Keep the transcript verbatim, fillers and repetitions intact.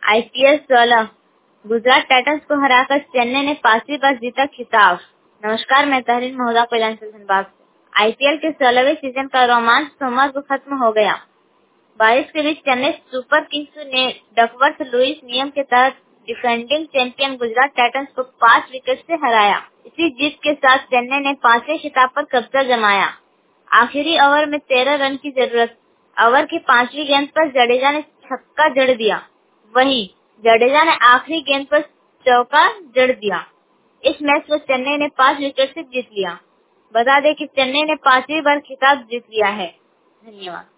IPL सोलह Gujarat Titans को हराकर चेन्नई ने पांचवी बार जीता खिताब। नमस्कार, मैं तहरीन महोदा कोयलांचल धनबाद से। आईपीएल के सोलहवें सीजन का रोमांच सोमवार को खत्म हो गया। बारिश के बीच चेन्नई सुपर किंग्स ने डकवर्थ लुईस नियम के तहत डिफेंडिंग चैंपियन गुजरात टाइटंस को पांच विकेट से हराया। इसी जीत के साथ चेन्नई ने पांचवें खिताब पर कब्जा जमाया। आखिरी ओवर में तेरह रन की जरूरत। ओवर की पांचवी गेंद पर जडेजा ने छक्का जड़ दिया। वहीं जडेजा ने आखिरी गेंद पर चौका जड़ दिया। इस मैच को चेन्नई ने पांच विकेट से जीत लिया। बता दें कि चेन्नई ने पांचवी बार खिताब जीत लिया है। धन्यवाद।